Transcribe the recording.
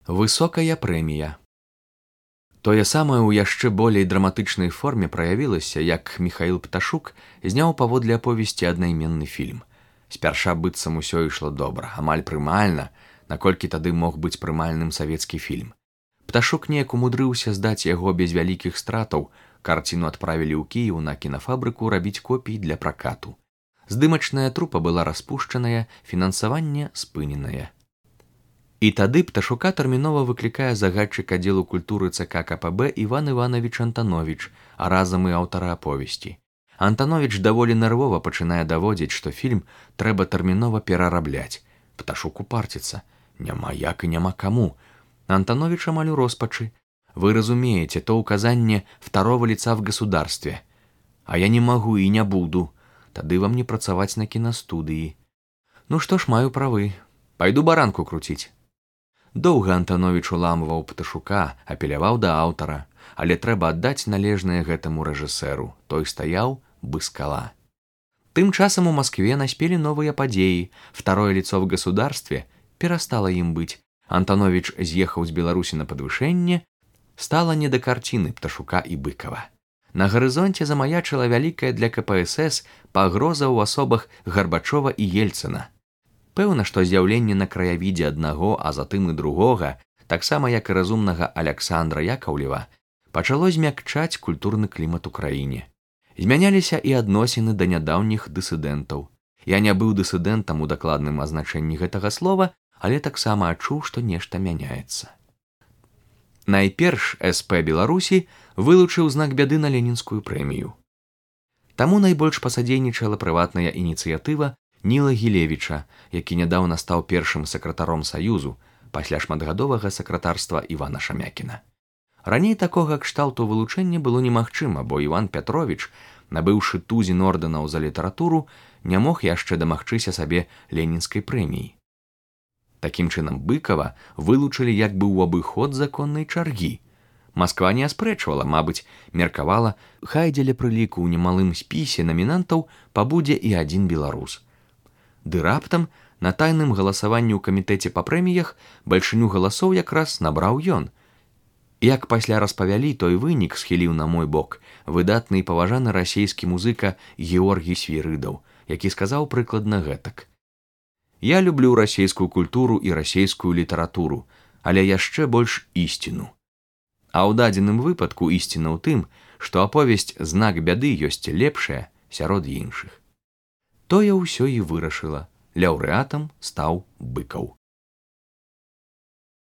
Высокая прэмія. Тое самае ў яшчэ болей драматычнай форме праявілася, як Міхаіл Пташук зняў паводле аповесці аднайменны фільм. Спярша быццам усё ішло добра, амаль прымальна, наколькі тады мог быць прымальным савецкі фільм. Пташук неяк умудрыўся здаць яго без вялікіх стратаў, карціну адправілі ў Кіеў на кінафабрыку рабіць копіі для пракату. Здымачная трупа была распушчаная, фінансаванне спыненае. І тады Пташука тэрмінова выклікае загадчык аддзелу культуры ЦК КПБ Іван Іванович Антанович, а разам і аўтара аповесці. Антанович даволі нервова пачынае даводзіць, што фільм трэба тэрмінова перарабляць. Пташук упарціцца. Няма як і няма каму. Антанович амаль у роспачы. Вы разумеете, то указанне второго лица в государстве. А я не могу и не буду. Тады вам не працаваць на кінастудыі. Ну што ж, маю правы. Пайду баранку круціць. Доўга Антанович уламваў Пташука, апеляваў да аўтара, але трэба аддаць належнае гэтаму рэжысэру. Той стаяў бы скала. Тым часам у Москве наспелі новыя падзеі. Второе лицо в государстве перастала ім быць. Антанович з'ехаў з Беларусі на падвышэнне, стала не да карціны Пташука і Быкова. На гарызонце замаячыла вялікая для КПСС пагроза ў асобах Гарбачова і Ельцына. Пэўна, што з'яўленне на краявідзе аднаго, а затым і другога, таксама як і разумнага Аляксандра Якаўлева, пачало змякчаць культурны клімат у краіне. Змяняліся і адносіны да нядаўніх дысідэнтаў. Я не быў дысідэнтам у дакладным азначэнні гэтага слова, але таксама адчуў, што нешта мяняецца. Найперш СП Беларусі вылучыў знак бяды на ленінскую прэмію. Таму найбольш пасадзейнічала прыватная ініцыятыва Ніла Гілевіча, які нядаўна стаў першым сакратаром Саюзу пасля шматгадовага сакратарства Івана Шамякіна. Раней такога кшталту вылучэння было немагчыма, бо Іван Пятровіч, набыўшы тузін ордэнаў за літаратуру, не мог яшчэ дамагчыся сабе ленінскай прэміі. Такім чынам Быкова вылучылі як бы ў абыход законнай чаргі. Масква не аспрэчвала, мабыць, меркавала, хай дзеля прыліку ў немалым спісе намінантаў пабудзе і адзін беларус. Ды раптам на тайным галасаванні ў камітэце па прэміях бальшыню галасоў якраз набраў ён. Як пасля распавялі, той вынік схіліў на мой бок выдатны і паважаны расейскі музыка Георгій Свірыдаў, які сказаў прыкладна гэтак. Я люблю расейскую культуру і расейскую літаратуру, але яшчэ больш ісціну. А ў дадзеным выпадку ісціна ў тым, што аповесць «Знак бяды» ёсць лепшая сярод іншых. Тое ўсё і вырашыла. Лаўрэатам стаў Быкаў.